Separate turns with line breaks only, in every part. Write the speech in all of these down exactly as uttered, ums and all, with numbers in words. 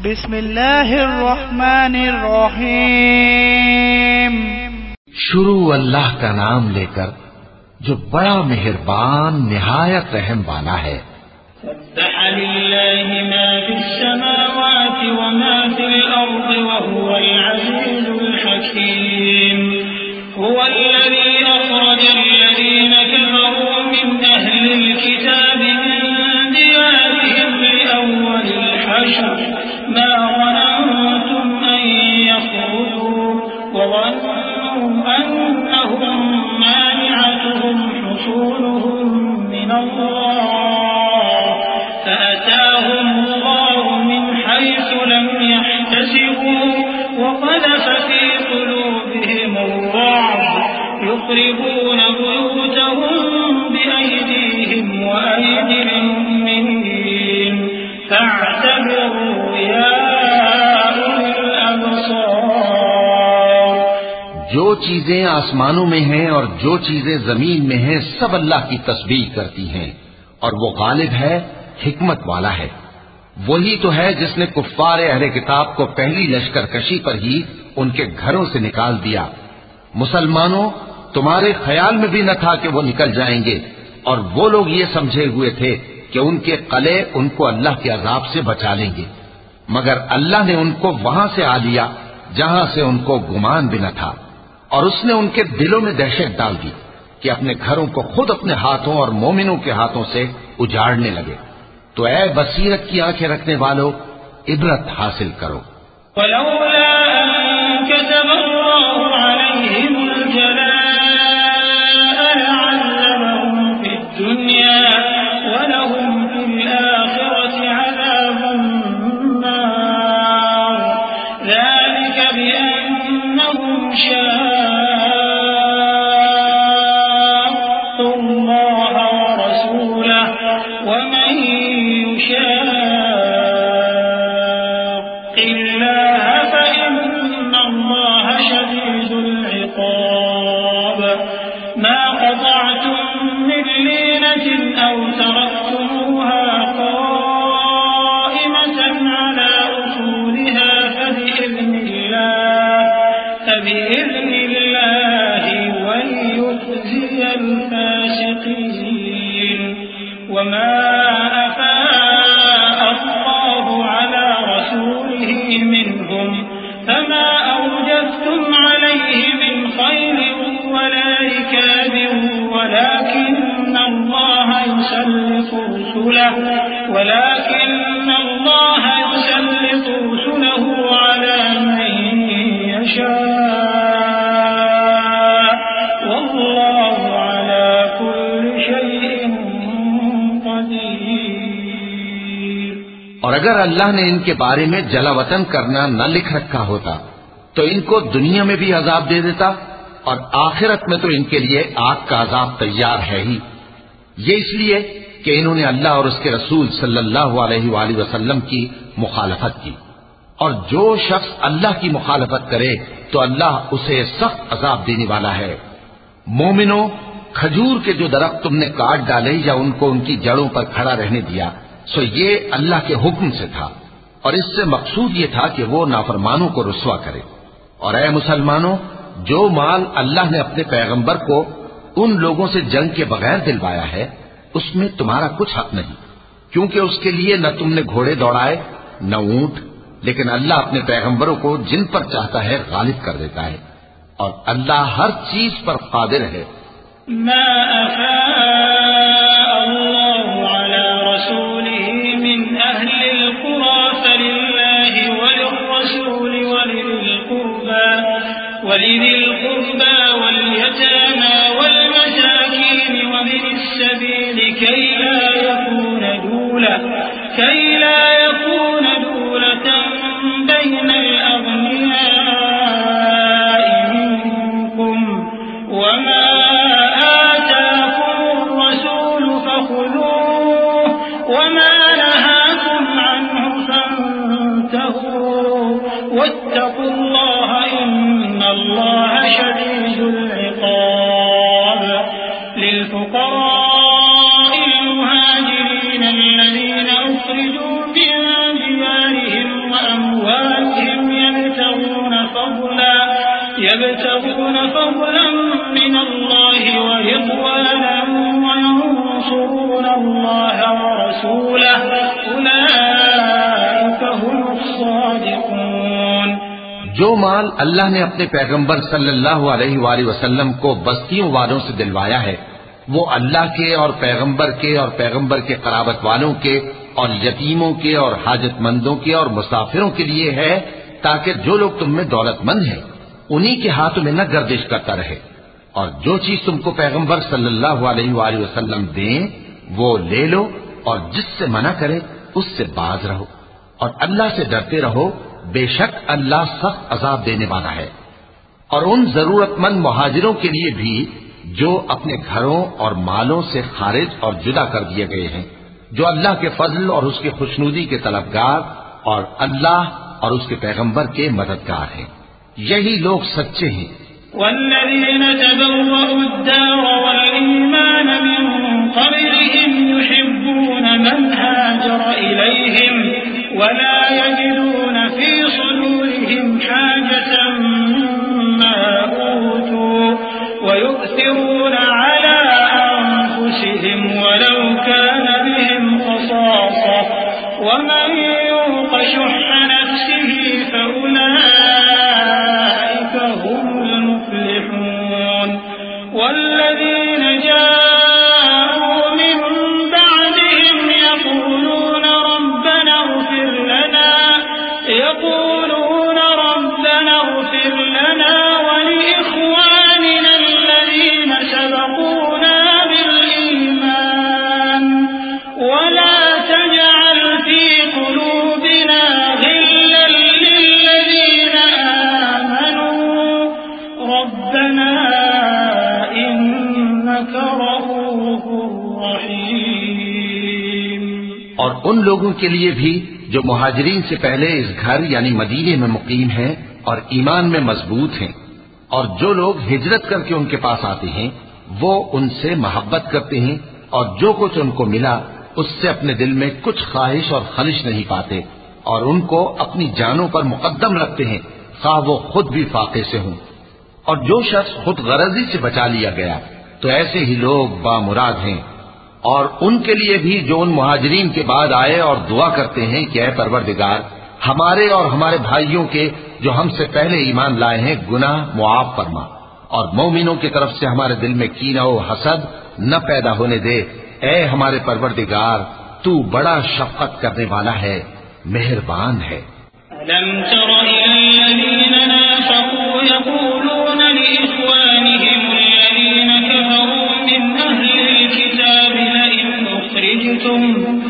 بسم اللہ الرحمن الرحیم۔
شروع اللہ کا نام لے کر جو بڑا مہربان نہایت رحم والا ہے۔
سبح للہ ما فی السماوات وما فی الارض وهو العزیز الحکیم۔ هو الذی اخرج الذین كفروا من اہل الكتاب من دیارهم لأول الحشر ما ظننتم ان يخرجوا وظنوا انهم مانعتهم حصولهم من الله فأتاهم الله من حيث لم يحتسبوا وقذف في قلوبهم الرعب يخربون بيوتهم بأيديهم وأيدي المؤمنين فاعتبروا يا أولي الأبصار۔
جو چیزیں آسمانوں میں ہیں اور جو چیزیں زمین میں ہیں سب اللہ کی تسبیح کرتی ہیں، اور وہ غالب ہے، حکمت والا ہے۔ وہی تو ہے جس نے کفار اہل کتاب کو پہلی لشکر کشی پر ہی ان کے گھروں سے نکال دیا۔ مسلمانوں، تمہارے خیال میں بھی نہ تھا کہ وہ نکل جائیں گے، اور وہ لوگ یہ سمجھے ہوئے تھے کہ ان کے قلعے ان کو اللہ کے عذاب سے بچا لیں گے، مگر اللہ نے ان کو وہاں سے آ لیا جہاں سے ان کو گمان بھی نہ تھا، اور اس نے ان کے دلوں میں دہشت ڈال دی کہ اپنے گھروں کو خود اپنے ہاتھوں اور مومنوں کے ہاتھوں سے اجاڑنے لگے۔ تو اے بصیرت کی آنکھیں رکھنے والوں، عبرت حاصل کرو۔
ولولا أن كتب الله عليهم الجلاء لعذبهم في الدنيا ولهم في الآخرة عذاب النار ذلك بأنهم شاقوا الله ورسوله ومن يشاق الله فإن الله شديد العقاب ما قطعتم من لينة أو تركتموها قائمة على أصولها فبإذن الله فبإذن الله وليخزي الفاسقين وما أفاء الله على رسوله منهم فما أوجفتم عليه من خيل ولا ركاب ولكن الله يسلط رسله ولكن الله يسلط رسله على من يشاء والله على كل شيء قدير۔
اور اگر اللہ نے ان کے بارے میں جلا وطن کرنا نہ لکھ رکھا ہوتا تو ان کو دنیا میں بھی عذاب دے دیتا، اور آخرت میں تو ان کے لیے آگ کا عذاب تیار ہے ہی۔ یہ اس لیے کہ انہوں نے اللہ اور اس کے رسول صلی اللہ علیہ وآلہ وسلم کی مخالفت کی، اور جو شخص اللہ کی مخالفت کرے تو اللہ اسے سخت عذاب دینے والا ہے۔ مومنوں، کھجور کے جو درخت تم نے کاٹ ڈالے یا ان کو ان کی جڑوں پر کھڑا رہنے دیا سو یہ اللہ کے حکم سے تھا، اور اس سے مقصود یہ تھا کہ وہ نافرمانوں کو رسوا کرے۔ اور اے مسلمانوں، جو مال اللہ نے اپنے پیغمبر کو ان لوگوں سے جنگ کے بغیر دلوایا ہے اس میں تمہارا کچھ حق نہیں، کیونکہ اس کے لیے نہ تم نے گھوڑے دوڑائے نہ اونٹ، لیکن اللہ اپنے پیغمبروں کو جن پر چاہتا ہے غالب کر دیتا ہے، اور اللہ ہر چیز پر قادر ہے۔
ما أفاء الله على رسوله من أهل القرى فلله وللرسول ولذي القربى ولذي القربى واليتامى والمساكين وابن السبيل كي لا يكون دولة كي لا يكون دولة بين الأغنياء منكم وما آتاكم الرسول فخذوه وما نهاكم عنه فانتهوا واتقوا الله إن الله شديد العقاب۔ للفقراء المهاجرين الذين أخرجوا من ديارهم وأموالهم يبتغون فضلا من الله ورضوانا وينصرون الله ورسوله أولئك هم الصادقون.
جو مال اللہ نے اپنے پیغمبر صلی اللہ علیہ وآلہ وسلم کو بستیوں والوں سے دلوایا ہے وہ اللہ کے اور پیغمبر کے اور پیغمبر کے قرابت والوں کے اور یتیموں کے اور حاجت مندوں کے اور مسافروں کے لیے ہے تاکہ جو لوگ تم میں دولت مند ہیں انہی کے ہاتھوں میں نہ گردش کرتا رہے، اور جو چیز تم کو پیغمبر صلی اللہ علیہ وآلہ وسلم دیں وہ لے لو، اور جس سے منع کرے اس سے باز رہو، اور اللہ سے ڈرتے رہو، بے شک اللہ سخت عذاب دینے والا ہے۔ اور ان ضرورت مند مہاجروں کے لیے بھی جو اپنے گھروں اور مالوں سے خارج اور جدا کر دیے گئے ہیں، جو اللہ کے فضل اور اس کی خوشنودی کے طلبگار اور اللہ اور اس کے پیغمبر کے مددگار ہیں، یہی لوگ سچے ہیں۔
والذين تبوأوا الدار والإيمان من قبلهم يحبون من هاجر إليهم ولا يجدون في صدورهم حاجة مما أوتوا ويؤثرون على أنفسهم ولو كان بهم خصاصة ومن يوق شح نفسه فأولئك هم المفلحون. والذين جاءوا من بعدهم يقولون ربنا اغفر لنا يقولون ربنا اغفر لنا ولإخواننا الذين سبقونا بالإيمان ولا تجعل في قلوبنا غلا للذين آمنوا ربنا إنك رؤوف رحيم.
اور ان لوگوں کے لیے بھی جو مہاجرین سے پہلے اس گھر یعنی مدینے میں مقیم ہیں اور ایمان میں مضبوط ہیں، اور جو لوگ ہجرت کر کے ان کے پاس آتے ہیں وہ ان سے محبت کرتے ہیں، اور جو کچھ ان کو ملا اس سے اپنے دل میں کچھ خواہش اور خلش نہیں پاتے، اور ان کو اپنی جانوں پر مقدم رکھتے ہیں خواہ وہ خود بھی فاقے سے ہوں۔ اور جو شخص خود غرضی سے بچا لیا گیا تو ایسے ہی لوگ بامراد ہیں۔ اور ان کے لیے بھی جو ان مہاجرین کے بعد آئے اور دعا کرتے ہیں کہ اے پروردگار ہمارے اور ہمارے بھائیوں کے جو ہم سے پہلے ایمان لائے ہیں گناہ معاف فرما، اور مومنوں کی طرف سے ہمارے دل میں کینہ و حسد نہ پیدا ہونے دے، اے ہمارے پروردگار تو بڑا شفقت کرنے والا ہے، مہربان ہے۔
ألم تر إلى الذين نافقوا يقولون لإخوانهم الذين كفروا من أهل الكتاب لئن أخرجتم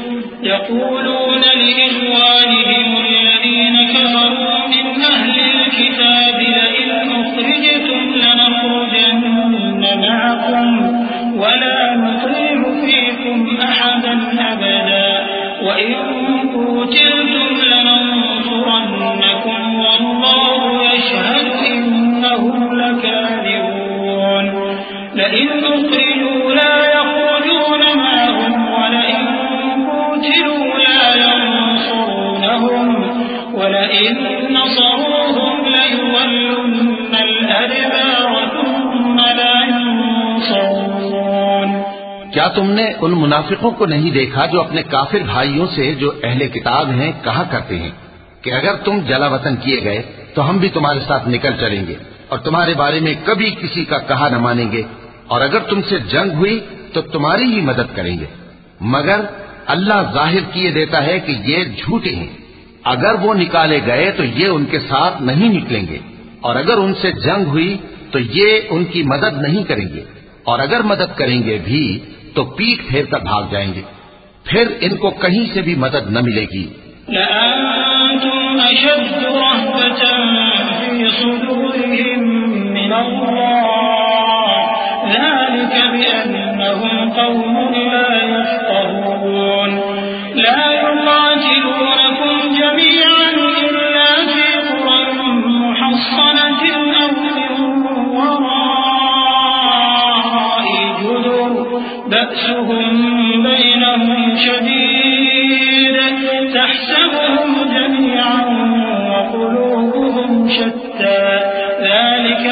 يقولون لإخوانهم الذين كفروا من أهل الكتاب لئن أخرجتم لنخرجن معكم ولا نطيع فيكم أحدا أبدا وإن قتلتم لننصرنكم والله يشهد إنهم لكاذبون. لئن أخرجوا لا يخرجون معهم ولئن قتلوا لا ينصرونهم ولئن نصروهم ليولن الأدبار ثم لا ينصرون.
کیا تم نے ان منافقوں کو نہیں دیکھا جو اپنے کافر بھائیوں سے جو اہل کتاب ہیں کہا کرتے ہیں کہ اگر تم جلا وطن کیے گئے تو ہم بھی تمہارے ساتھ نکل چلیں گے اور تمہارے بارے میں کبھی کسی کا کہا نہ مانیں گے، اور اگر تم سے جنگ ہوئی تو تمہاری ہی مدد کریں گے، مگر اللہ ظاہر کیے دیتا ہے کہ یہ جھوٹے ہیں۔ اگر وہ نکالے گئے تو یہ ان کے ساتھ نہیں نکلیں گے، اور اگر ان سے جنگ ہوئی تو یہ ان کی مدد نہیں کریں گے، اور اگر مدد کریں گے بھی تو پیٹ پھیر کر بھاگ جائیں گے، پھر ان کو کہیں سے بھی مدد نہ ملے گی۔
لأنتم أشد رهبة في صدورهم من الله ذلك بأنهم قوم لا يفقهون. لا يقاتلونكم جميعا إلا في قرى محصنة أو من وراء جدر بأسهم بينهم شديد تحسبهم جميعا وقلوبهم شتى ذلك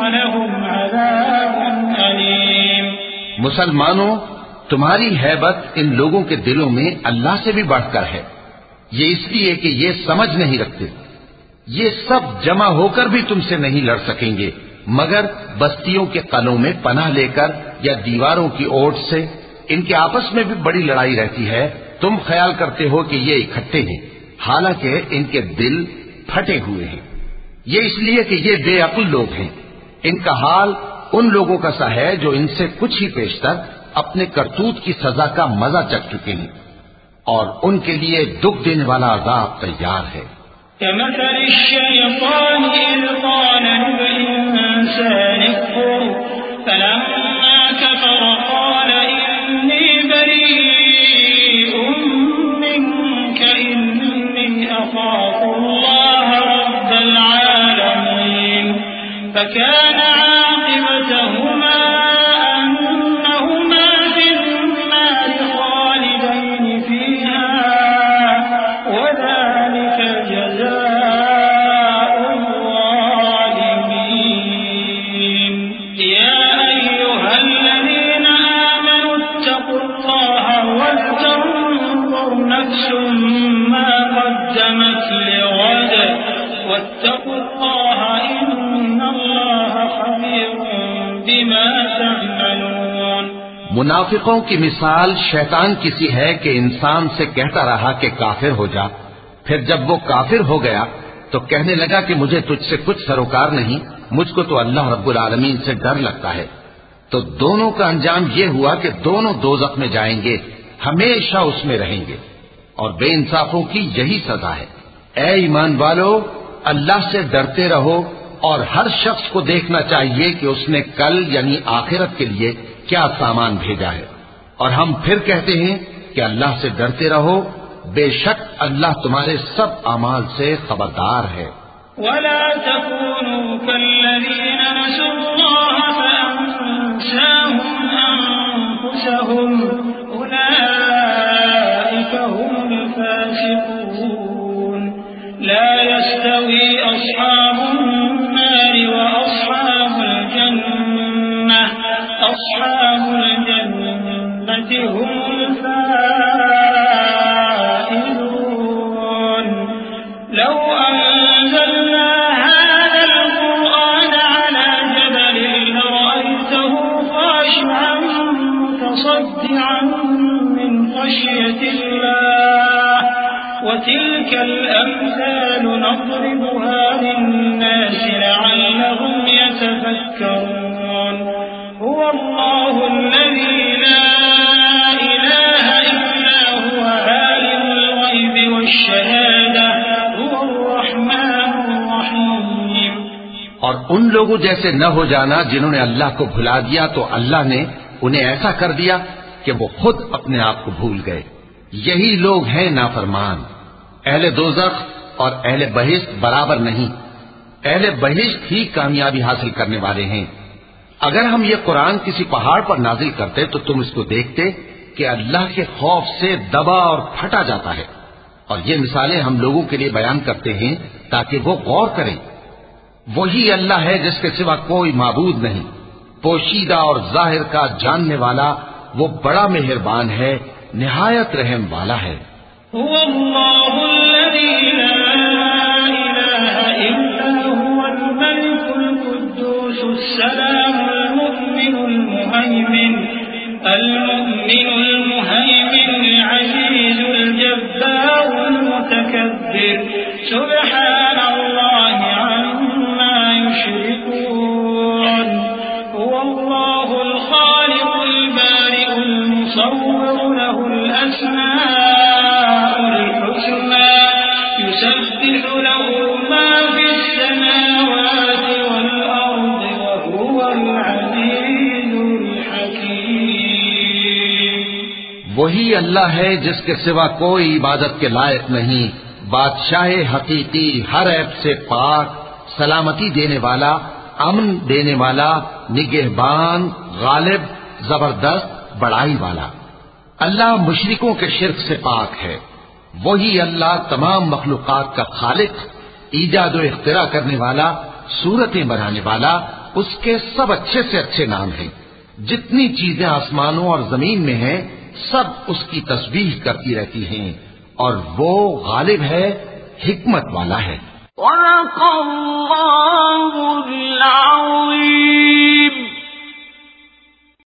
ولهم عذاب أليم.
مسلمانوں، تمہاری ہیبت ان لوگوں کے دلوں میں اللہ سے بھی بڑھ کر ہے، یہ اس لیے کہ یہ سمجھ نہیں رکھتے. یہ سب جمع ہو کر بھی تم سے نہیں لڑ سکیں گے مگر بستیوں کے قلعوں میں پناہ لے کر یا دیواروں کی اوٹ سے. ان کے آپس میں بھی بڑی لڑائی رہتی ہے. تم خیال کرتے ہو کہ یہ اکٹھے ہیں، حالانکہ ان کے دل پھٹے ہوئے ہیں. یہ اس لیے کہ یہ بے عقل لوگ ہیں. ان کا حال ان لوگوں کا سا ہے جو ان سے کچھ ہی پیشتر اپنے کرتوت کی سزا کا مزہ چکھ چکے ہیں، اور ان کے لیے دکھ دینے والا عذاب تیار ہے.
كمثل الشيطان إذ قال للإنسان اكفر فلما كفر قال إني بريء منك إني أخاف الله رب العالمين. فكان عاقبتهما أنهما في النار خالدين فيها وذلك جزاء الظالمين. يا أيها الذين آمنوا اتقوا الله ولتنظر نفس ما قدمت لغد واتقوا الله إن الله خبير بما تعملون.
منافقوں کی مثال شیطان کسی ہے کہ انسان سے کہتا رہا کہ کافر ہو جا، پھر جب وہ کافر ہو گیا تو کہنے لگا کہ مجھے تجھ سے کچھ سروکار نہیں، مجھ کو تو اللہ رب العالمین سے ڈر لگتا ہے. تو دونوں کا انجام یہ ہوا کہ دونوں دوزخ میں جائیں گے، ہمیشہ اس میں رہیں گے، اور بے انصافوں کی یہی سزا ہے. اے ایمان والو، اللہ سے ڈرتے رہو، اور ہر شخص کو دیکھنا چاہیے کہ اس نے کل یعنی آخرت کے لیے کیا سامان بھیجا ہے. اور ہم پھر کہتے ہیں کہ اللہ سے ڈرتے رہو، بے شک اللہ تمہارے سب اعمال سے خبردار ہے.
ولا تكونوا كالذين نسوا الله فأنساهم أنفسهم أولئك هم الفاسقون. لا يستوي أصحاب النار وأصحاب الجنة أصحاب الجنة هم الفائزون. لو أنزلنا هذا القرآن على جبل لرأيته خاشعا متصدعا من خشية الله. وتلك الأمثال نضربها للناس لعلهم يتفكرون. هو الله الذي لا إله إلا هو عالم الغيب والشهادة هو الرحمن الرحيم.
اور ان لوگوں جیسے نہ ہو جانا جنہوں نے اللہ کو بھلا دیا تو اللہ نے انہیں ایسا کر دیا کہ وہ خود اپنے آپ کو بھول گئے. یہی لوگ ہیں نافرمان. اہل دوزخ اور اہل بہشت برابر نہیں. اہل بہشت ہی کامیابی حاصل کرنے والے ہیں. اگر ہم یہ قرآن کسی پہاڑ پر نازل کرتے تو تم اس کو دیکھتے کہ اللہ کے خوف سے دبا اور پھٹا جاتا ہے. اور یہ مثالیں ہم لوگوں کے لیے بیان کرتے ہیں تاکہ وہ غور کریں. وہی اللہ ہے جس کے سوا کوئی معبود نہیں، پوشیدہ اور ظاہر کا جاننے والا. وہ بڑا مہربان ہے، نہایت رحم والا ہے.
هو الله الذي لا إله إلا هو الملك القدوس السلام المؤمن المهيمن المؤمن المهيمن العزيز الجبار المتكبر. سبحان الله عما يشركون. هو الله الخالق البارئ المصور له الأسماء الحسنى يسبح له ما في السماوات والأرض وهو العزيز الحكيم.
وہی اللہ ہے جس کے سوا کوئی عبادت کے لائق نہیں، بادشاہ حقیقی، ہر عیب سے پاک، سلامتی دینے والا، امن دینے والا، نگہبان، غالب، زبردست، بڑائی والا. اللہ مشرکوں کے شرک سے پاک ہے. وہی اللہ تمام مخلوقات کا خالق، ایجاد و اختراع کرنے والا، صورتیں بنانے والا، اس کے سب اچھے سے اچھے نام ہیں. جتنی چیزیں آسمانوں اور زمین میں ہیں سب اس کی تسبیح کرتی رہتی ہیں اور وہ غالب ہے، حکمت والا ہے.
صدق اللہ العظیم.